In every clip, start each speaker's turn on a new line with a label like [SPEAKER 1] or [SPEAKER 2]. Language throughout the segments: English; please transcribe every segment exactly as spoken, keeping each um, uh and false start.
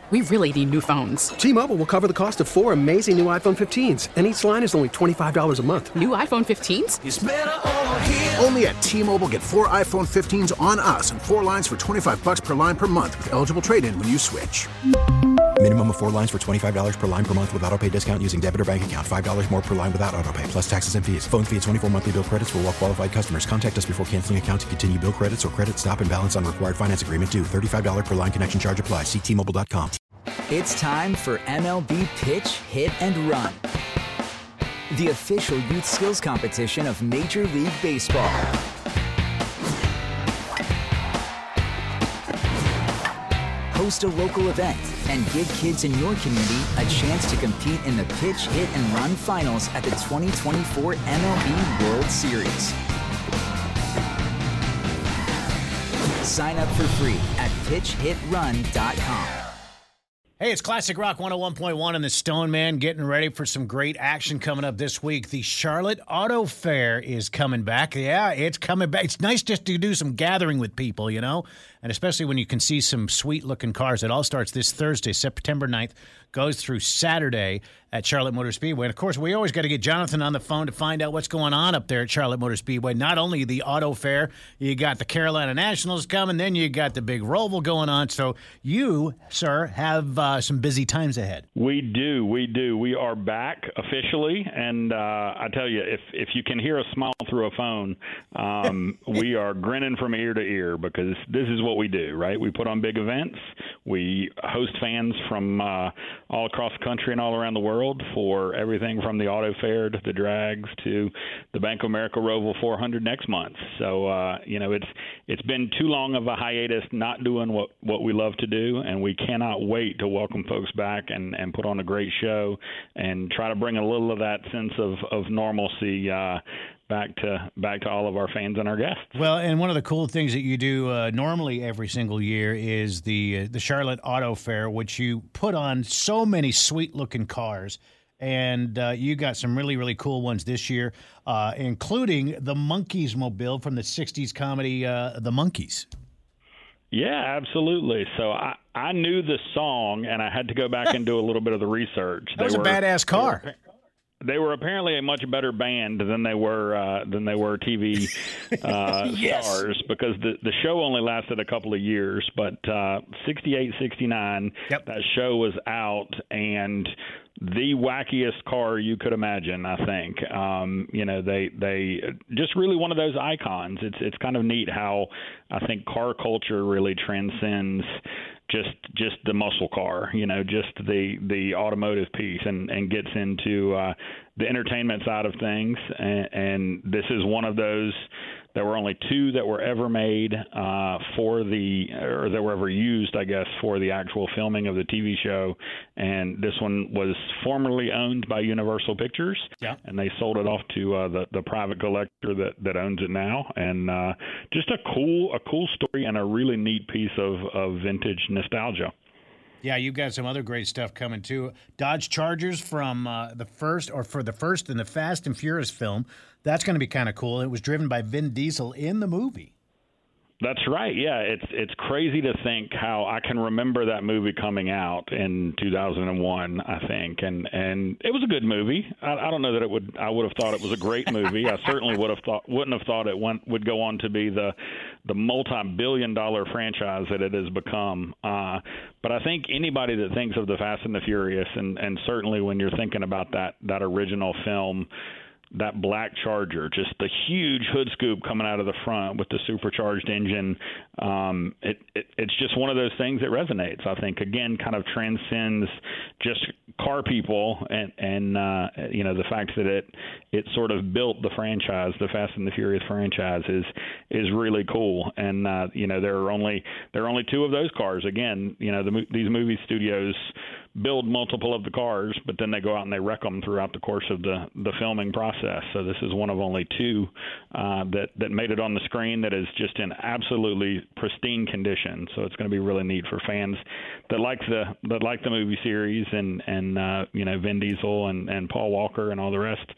[SPEAKER 1] We really need new phones.
[SPEAKER 2] T-Mobile will cover the cost of four amazing new iPhone fifteens, and each line is only twenty-five dollars a month.
[SPEAKER 1] New iPhone fifteens?
[SPEAKER 3] It's better over here.
[SPEAKER 4] Only at T-Mobile, get four iPhone fifteens on us and four lines for twenty-five dollars per line per month with eligible trade-in when you switch.
[SPEAKER 5] Minimum of four lines for twenty-five dollars per line per month with autopay discount using debit or bank account. five dollars more per line without autopay, plus taxes and fees. Phone fee at twenty-four monthly bill credits for well-qualified customers. Contact us before canceling account to continue bill credits or credit stop and balance on required finance agreement due. thirty-five dollars per line connection charge applies. See T Mobile dot com.
[SPEAKER 6] It's time for M L B Pitch, Hit, and Run, the official youth skills competition of Major League Baseball. Host a local event and give kids in your community a chance to compete in the Pitch, Hit, and Run finals at the twenty twenty-four M L B World Series. Sign up for free at pitch hit run dot com.
[SPEAKER 7] Hey, it's Classic Rock one oh one point one and the Stone Man getting ready for some great action coming up this week. The Charlotte Auto Fair is coming back. Yeah, it's coming back. It's nice just to do some gathering with people, you know, and especially when you can see some sweet-looking cars. It all starts this Thursday, September ninth, goes through Saturday at Charlotte Motor Speedway. And, of course, we always got to get Jonathan on the phone to find out what's going on up there at Charlotte Motor Speedway. Not only the Auto Fair, you got the Carolina Nationals coming, then you got the big Roval going on. So you, sir, have uh, some busy times ahead.
[SPEAKER 8] We do. We do. We are back officially. And uh, I tell you, if, if you can hear a smile through a phone, um, we are grinning from ear to ear because this is what we do, right? We put on big events. We host fans from uh, all across the country and all around the world for everything from the Auto Fair to the drags to the Bank of America Roval four hundred next month. So, uh, you know, it's it's been too long of a hiatus not doing what, what we love to do, and we cannot wait to welcome folks back and, and put on a great show and try to bring a little of that sense of, of normalcy uh, back to back to all of our fans and our guests.
[SPEAKER 7] Well, and one of the cool things that you do uh, normally every single year is the uh, the Charlotte Auto Fair, which you put on so many sweet-looking cars. And uh, you got some really, really cool ones this year, uh, including the Monkees Mobile from the sixties comedy uh, The Monkees.
[SPEAKER 8] Yeah, absolutely. So I, I knew the song, and I had to go back and do a little bit of the research.
[SPEAKER 7] That was they a were, badass car.
[SPEAKER 8] They were, they were apparently a much better band than they were uh, than they were T V uh, yes. stars, because the the show only lasted a couple of years. But uh, sixty-eight, sixty-nine, yep. that show was out, and the wackiest car you could imagine, I think. Um, you know, they they just really one of those icons. It's it's kind of neat how I think car culture really transcends just just the muscle car, you know, just the the automotive piece, and, and gets into uh, the entertainment side of things. And, and this is one of those. There were only two that were ever made uh, for the, or that were ever used, I guess, for the actual filming of the T V show. And this one was formerly owned by Universal Pictures,
[SPEAKER 7] yeah.
[SPEAKER 8] and they sold it off to uh, the the private collector that, that owns it now. And uh, just a cool a cool story and a really neat piece of, of vintage nostalgia.
[SPEAKER 7] Yeah, you've got some other great stuff coming too. Dodge Chargers from uh, the first, or for the first in the Fast and Furious film. That's going to be kind of cool. It was driven by Vin Diesel in the movie.
[SPEAKER 8] That's right. Yeah, it's it's crazy to think how I can remember that movie coming out in two thousand one, I think, and and it was a good movie. I, I don't know that it would. I would have thought it was a great movie. I certainly would have thought wouldn't have thought it went, would go on to be the the multi-billion dollar franchise that it has become. Uh, but I think anybody that thinks of the Fast and the Furious, and and certainly when you're thinking about that that original film, that black Charger, just the huge hood scoop coming out of the front with the supercharged engine. Um, it, it, it's just one of those things that resonates, I think, again, kind of transcends just car people and, and uh, you know, the fact that it it sort of built the franchise, the Fast and the Furious franchise, is is really cool. And, uh, you know, there are only there are only two of those cars. Again, you know, the, these movie studios build multiple of the cars, but then they go out and they wreck them throughout the course of the, the filming process. So this is one of only two uh, that, that made it on the screen that is just in absolutely pristine condition. So it's going to be really neat for fans that like the that like the movie series and, and uh, you know, Vin Diesel and, and Paul Walker and all the rest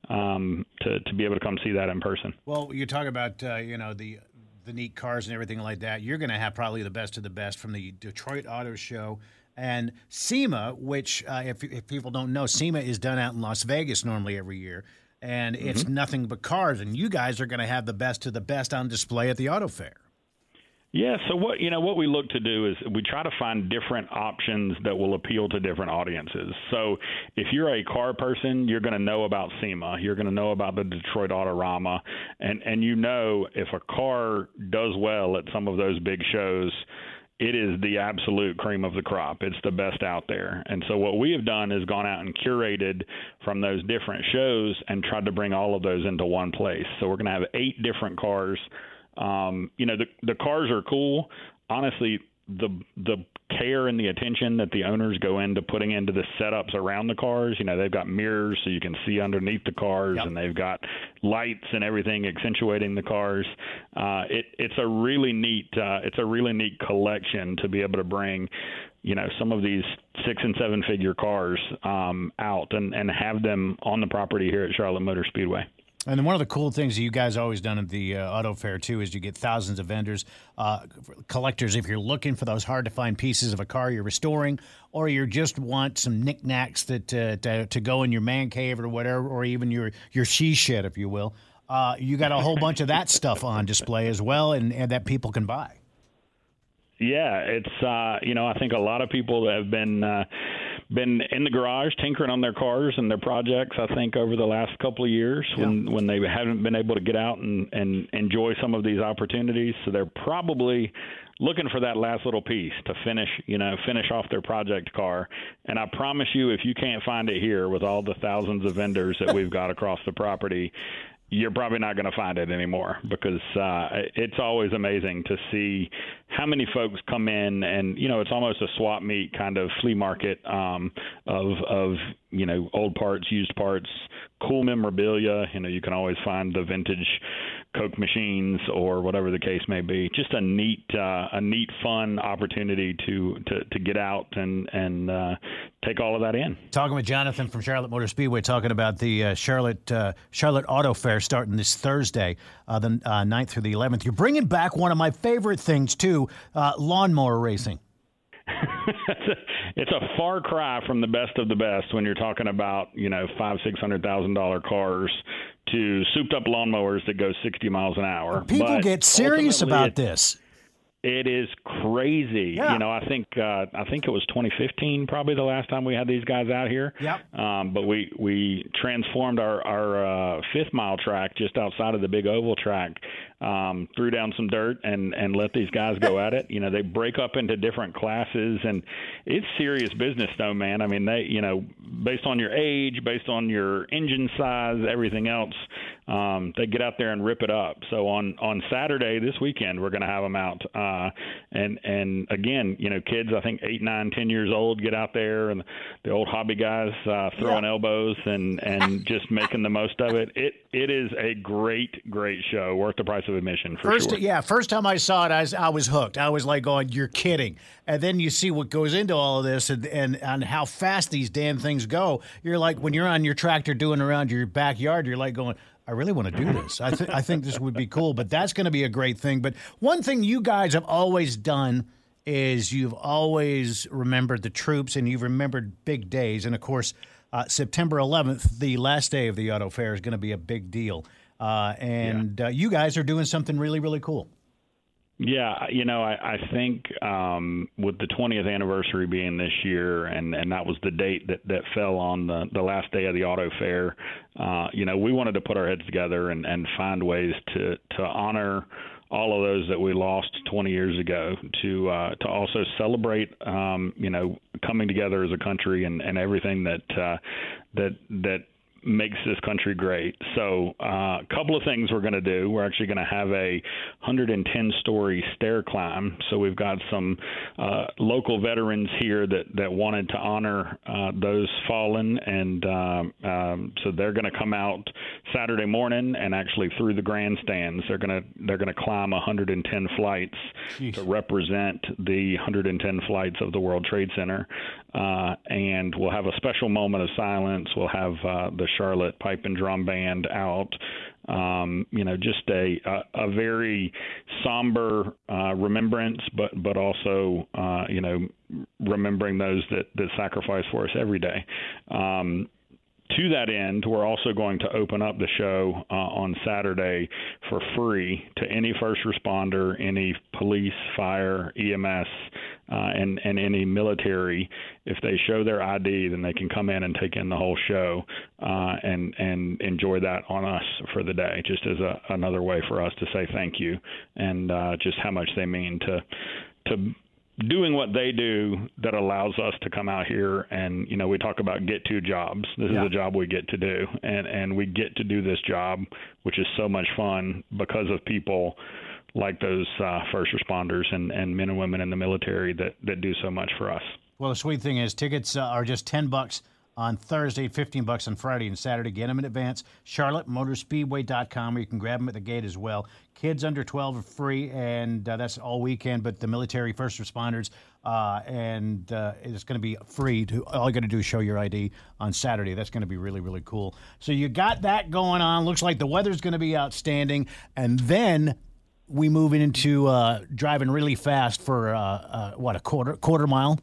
[SPEAKER 8] um, to, to be able to come see that in person.
[SPEAKER 7] Well, you talk about, uh, you know, the the neat cars and everything like that. You're going to have probably the best of the best from the Detroit Auto Show And SEMA, which uh, if, if people don't know, SEMA is done out in Las Vegas normally every year, and mm-hmm. it's nothing but cars. And you guys are going to have the best of the best on display at the Auto Fair.
[SPEAKER 8] Yeah, so what you know what we look to do is we try to find different options that will appeal to different audiences. So if you're a car person, you're going to know about SEMA, you're going to know about the Detroit Autorama, and and you know if a car does well at some of those big shows, it is the absolute cream of the crop. It's the best out there. And so what we have done is gone out and curated from those different shows and tried to bring all of those into one place. So we're going to have eight different cars. Um, you know, the the cars are cool. Honestly, the the care and the attention that the owners go into putting into the setups around the cars, you know, they've got mirrors so you can see underneath the cars, yep. and they've got lights and everything accentuating the cars. Uh, it, it's a really neat, uh, it's a really neat collection to be able to bring, you know, some of these six and seven figure cars um, out and, and have them on the property here at Charlotte Motor Speedway.
[SPEAKER 7] And then one of the cool things that you guys always done at the uh, Auto Fair, too, is you get thousands of vendors, uh, collectors. If you're looking for those hard-to-find pieces of a car you're restoring, or you just want some knickknacks that uh, to, to go in your man cave or whatever, or even your, your she shed, if you will, uh, you got a whole bunch of that stuff on display as well, and, and that people can buy.
[SPEAKER 8] Yeah, it's, uh, you know, I think a lot of people have been uh, been in the garage tinkering on their cars and their projects, I think, over the last couple of years yeah. when, when they haven't been able to get out and, and enjoy some of these opportunities. So they're probably looking for that last little piece to finish, you know, finish off their project car. And I promise you, if you can't find it here with all the thousands of vendors that we've got across the property, you're probably not going to find it anymore, because uh, it's always amazing to see how many folks come in, and, you know, it's almost a swap meet kind of flea market um, of, of, you know, old parts, used parts, cool memorabilia. You know, you can always find the vintage Coke machines or whatever the case may be. Just a neat, uh, a neat, fun opportunity to, to, to get out and, and uh, take all of that in.
[SPEAKER 7] Talking with Jonathan from Charlotte Motor Speedway, talking about the uh, Charlotte uh, Charlotte Auto Fair starting this Thursday, uh, the uh, ninth through the eleventh. You're bringing back one of my favorite things, too, uh, lawnmower racing.
[SPEAKER 8] It's a far cry from the best of the best when you're talking about, you know, five, six hundred thousand dollar cars to souped up lawnmowers that go sixty miles an hour.
[SPEAKER 7] People
[SPEAKER 8] but
[SPEAKER 7] get serious about
[SPEAKER 8] it,
[SPEAKER 7] this.
[SPEAKER 8] It is crazy.
[SPEAKER 7] Yeah.
[SPEAKER 8] You know, I think uh, I think it was twenty fifteen probably the last time we had these guys out here.
[SPEAKER 7] Yep.
[SPEAKER 8] Um, but we we transformed our our uh, fifth mile track just outside of the big oval track, um, threw down some dirt and and let these guys go at it. You know, they break up into different classes, and it's serious business, though, man. I mean, they you know, based on your age, based on your engine size, everything else, um, they get out there and rip it up. So on on Saturday this weekend, we're going to have them out. Uh, Uh, and, and again, you know, kids, I think eight, nine, ten years old get out there, and the old hobby guys uh, throwing yeah. elbows and, and just making the most of it. It It is a great, great show, worth the price of admission for
[SPEAKER 7] first,
[SPEAKER 8] sure.
[SPEAKER 7] Yeah, first time I saw it, I was, I was hooked. I was like going, you're kidding. And then you see what goes into all of this and, and, and how fast these damn things go. You're like, when you're on your tractor doing around your backyard, you're like going, I really want to do this. I, th- I think this would be cool, but that's going to be a great thing. But one thing you guys have always done is you've always remembered the troops, and you've remembered big days. And, of course, uh, September eleventh, the last day of the Auto Fair, is going to be a big deal. Uh, and yeah. uh, you guys are doing something really, really cool.
[SPEAKER 8] Yeah, you know, I, I think um, with the twentieth anniversary being this year, and, and that was the date that, that fell on the, the last day of the Auto Fair, uh, you know, we wanted to put our heads together and, and find ways to, to honor all of those that we lost twenty years ago, to uh, to also celebrate, um, you know, coming together as a country and, and everything that uh, that that makes this country great. So uh, a couple of things we're going to do. We're actually going to have a one hundred ten story stair climb. So we've got some uh, local veterans here that, that wanted to honor uh, those fallen. And um, um, so they're going to come out Saturday morning and actually through the grandstands, they're going to they're going to climb one hundred ten flights Jeez. to represent the one hundred ten flights of the World Trade Center. Uh, and we'll have a special moment of silence. We'll have uh, the Charlotte Pipe and Drum Band out Um, you know, just a a, a very somber uh, remembrance, but but also uh, you know, remembering those that that sacrifice for us every day. Um, To that end, we're also going to open up the show uh, on Saturday for free to any first responder, any police, fire, E M S, uh, and, and any military. If they show their I D, then they can come in and take in the whole show uh, and, and enjoy that on us for the day, just as a, another way for us to say thank you and uh, just how much they mean to to doing what they do that allows us to come out here and, you know, we talk about get to jobs. This yeah. is a job we get to do, and, and we get to do this job, which is so much fun because of people like those uh, first responders and, and men and women in the military that, that do so much for us.
[SPEAKER 7] Well, the sweet thing is tickets uh, are just ten bucks on Thursday, fifteen bucks on Friday and Saturday. Get them in advance. Charlotte Motor Speedway dot com, or you can grab them at the gate as well. Kids under twelve are free, and uh, that's all weekend. But the military, first responders, uh, and uh, it's going to be free. To, all you got to do is show your I D on Saturday. That's going to be really, really cool. So you got that going on. Looks like the weather's going to be outstanding. And then we move into uh, driving really fast for, uh, uh, what, a quarter quarter mile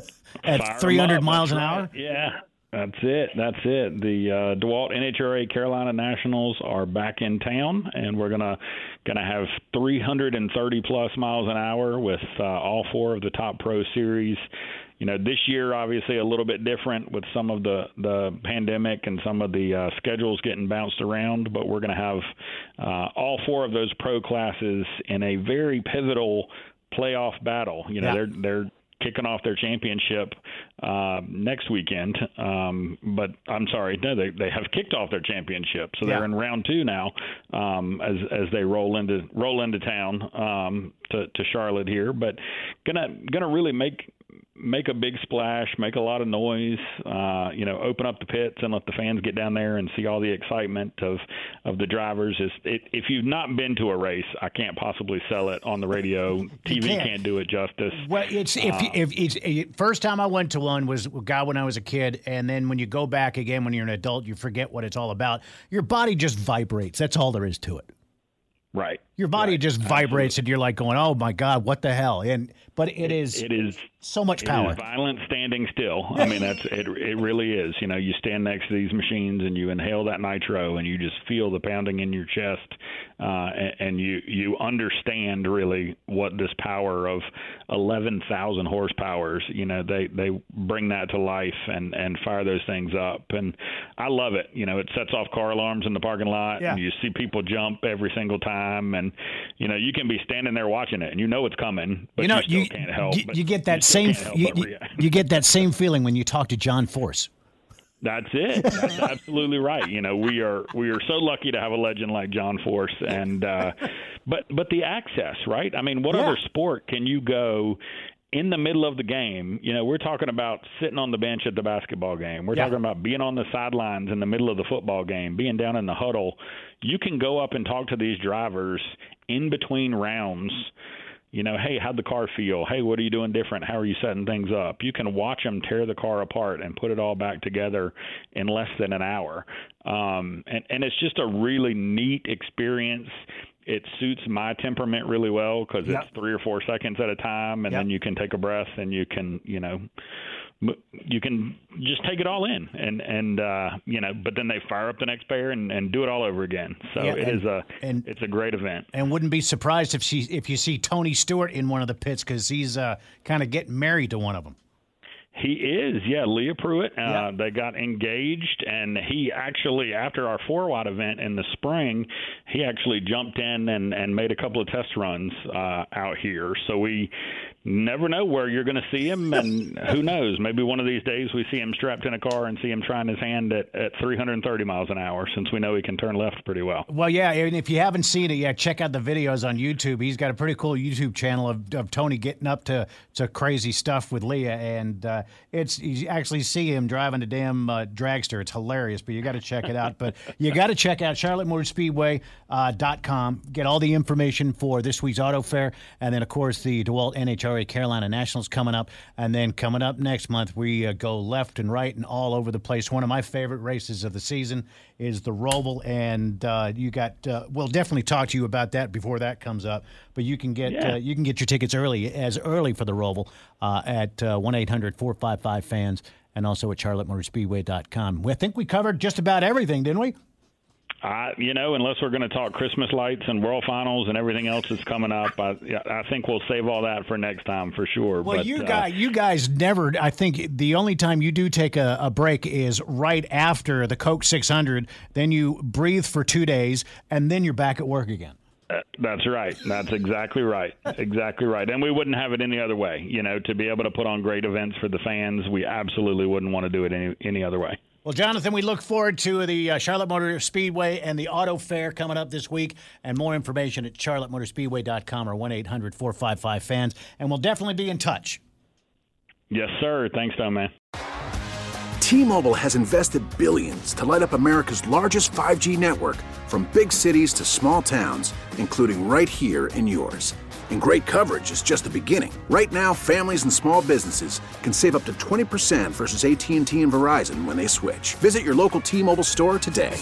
[SPEAKER 7] at
[SPEAKER 8] Fire
[SPEAKER 7] three hundred
[SPEAKER 8] up,
[SPEAKER 7] miles an
[SPEAKER 8] right.
[SPEAKER 7] hour?
[SPEAKER 8] Yeah. That's it. That's it. The uh, DeWalt N H R A Carolina Nationals are back in town, and we're gonna gonna have three hundred thirty plus miles an hour with uh, all four of the top pro series. You know, this year obviously a little bit different with some of the the pandemic and some of the uh, schedules getting bounced around, but we're gonna have uh, all four of those pro classes in a very pivotal playoff battle. You know, yeah. they're they're kicking off their championship uh, next weekend. Um, but I'm sorry, no, they, they have kicked off their championship. So they're yeah. in round two now um, as as they roll into roll into town um, to, to Charlotte here. But gonna gonna really make make a big splash, make a lot of noise, uh, you know, open up the pits and let the fans get down there and see all the excitement of, of the drivers. Is it, if you've not been to a race, I can't possibly sell it on the radio. T V can't. can't do it justice.
[SPEAKER 7] Well, it's if, uh, if it's it, first time I went to one was God when I was a kid, and then when you go back again when you're an adult, you forget what it's all about. Your body just vibrates. That's all there is to it.
[SPEAKER 8] Right.
[SPEAKER 7] Your body
[SPEAKER 8] right.
[SPEAKER 7] just vibrates, Absolutely. And you're like going, "Oh my God, what the hell?" And but it,
[SPEAKER 8] it
[SPEAKER 7] is
[SPEAKER 8] it is
[SPEAKER 7] so much power.
[SPEAKER 8] It is violent standing still. I mean, that's it. It really is. You know, you stand next to these machines and you inhale that nitro, and you just feel the pounding in your chest, uh, and, and you you understand really what this power of eleven thousand horsepowers. You know, they they bring that to life and and fire those things up, and I love it. You know, it sets off car alarms in the parking lot,
[SPEAKER 7] yeah.
[SPEAKER 8] and you see people jump every single time, and you know, you can be standing there watching it, and you know it's coming, but
[SPEAKER 7] you, know,
[SPEAKER 8] you still
[SPEAKER 7] you,
[SPEAKER 8] can't help.
[SPEAKER 7] You, you get that
[SPEAKER 8] you
[SPEAKER 7] same you,
[SPEAKER 8] you,
[SPEAKER 7] you get that same feeling when you talk to John Force.
[SPEAKER 8] That's it. That's absolutely right. You know, we are we are so lucky to have a legend like John Force, and uh, but but the access, right? I mean, what yeah. other sport can you go in the middle of the game? You know, we're talking about sitting on the bench at the basketball game. We're yeah. talking about being on the sidelines in the middle of the football game, being down in the huddle. You can go up and talk to these drivers in between rounds. You know, hey, how'd the car feel? Hey, what are you doing different? How are you setting things up? You can watch them tear the car apart and put it all back together in less than an hour. Um, and, and it's just a really neat experience. It suits my temperament really well because yep. it's three or four seconds at a time, and yep. then you can take a breath and you can, you know, you can just take it all in, and and uh, you know. But then they fire up the next pair and, and do it all over again. So yeah, it and, is a and, it's a great event.
[SPEAKER 7] And wouldn't be surprised if she if you see Tony Stewart in one of the pits because he's uh, kind of getting married to one of them.
[SPEAKER 8] He is, yeah, Leah Pruitt. Uh,
[SPEAKER 7] yeah.
[SPEAKER 8] They got engaged, and he actually, after our four-watt event in the spring, he actually jumped in and, and made a couple of test runs uh, out here. So we never know where you're going to see him, and who knows, maybe one of these days we see him strapped in a car and see him trying his hand at, at three hundred thirty miles an hour, since we know he can turn left pretty well.
[SPEAKER 7] Well, yeah, and if you haven't seen it yet, check out the videos on YouTube. He's got a pretty cool YouTube channel of, of Tony getting up to, to crazy stuff with Leah, and uh, it's you actually see him driving a damn uh, dragster. It's hilarious, but you got to check it out. But you got to check out Charlotte Motor Speedway dot com. Get all the information for this week's auto fair, and then, of course, the DeWalt N H R Saturday, Carolina Nationals coming up. And then coming up next month, we uh, go left and right and all over the place. One of my favorite races of the season is the Roval. And uh, you got, uh, we'll definitely talk to you about that before that comes up. But you can get
[SPEAKER 8] Yeah.
[SPEAKER 7] uh, you can get your tickets early, as early for the Roval uh, at uh, one eight hundred four five five fans and also at charlotte motor speedway dot com. I think we covered just about everything, didn't we?
[SPEAKER 8] I, you know, unless we're going to talk Christmas lights and World Finals and everything else that's coming up, I, I think we'll save all that for next time for sure.
[SPEAKER 7] Well,
[SPEAKER 8] but,
[SPEAKER 7] you
[SPEAKER 8] uh,
[SPEAKER 7] guys, you guys never. I think the only time you do take a, a break is right after the Coke six hundred. Then you breathe for two days, and then you're back at work again.
[SPEAKER 8] Uh, that's right. That's exactly right. Exactly right. And we wouldn't have it any other way. You know, to be able to put on great events for the fans, we absolutely wouldn't want to do it any any other way.
[SPEAKER 7] Well, Jonathan, we look forward to the uh, Charlotte Motor Speedway and the Auto Fair coming up this week. And more information at charlotte motor speedway dot com or one eight hundred four five five fans. And we'll definitely be in touch.
[SPEAKER 8] Yes, sir. Thanks, Tom, man.
[SPEAKER 4] T-Mobile has invested billions to light up America's largest five G network, from big cities to small towns, including right here in yours. And great coverage is just the beginning. Right now, families and small businesses can save up to twenty percent versus A T and T and Verizon when they switch. Visit your local T-Mobile store today.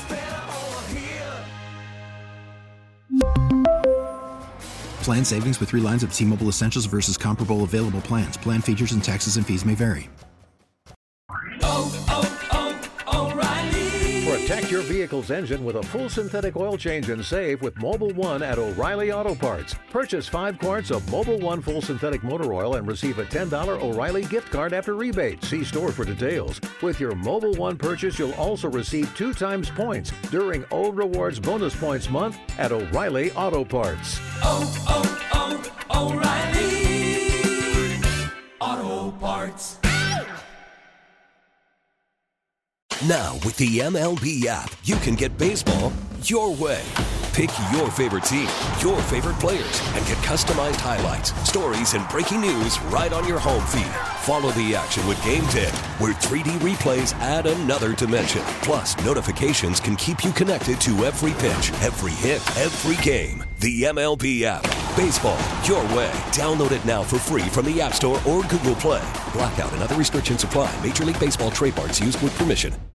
[SPEAKER 5] Plan savings with three lines of T-Mobile Essentials versus comparable available plans. Plan features and taxes and fees may vary.
[SPEAKER 3] Protect your vehicle's engine with a full synthetic oil change and save with Mobil one at O'Reilly Auto Parts. Purchase five quarts of Mobil one full synthetic motor oil and receive a ten dollars O'Reilly gift card after rebate. See store for details. With your Mobil one purchase, you'll also receive two times points during O Rewards Bonus Points Month at O'Reilly Auto Parts.
[SPEAKER 9] Oh, oh, oh, O'Reilly Auto Parts.
[SPEAKER 10] Now, with the M L B app, you can get baseball your way. Pick your favorite team, your favorite players, and get customized highlights, stories, and breaking news right on your home feed. Follow the action with Game Day, where three D replays add another dimension. Plus, notifications can keep you connected to every pitch, every hit, every game. The M L B app. Baseball your way. Download it now for free from the App Store or Google Play. Blackout and other restrictions apply. Major League Baseball trademarks used with permission.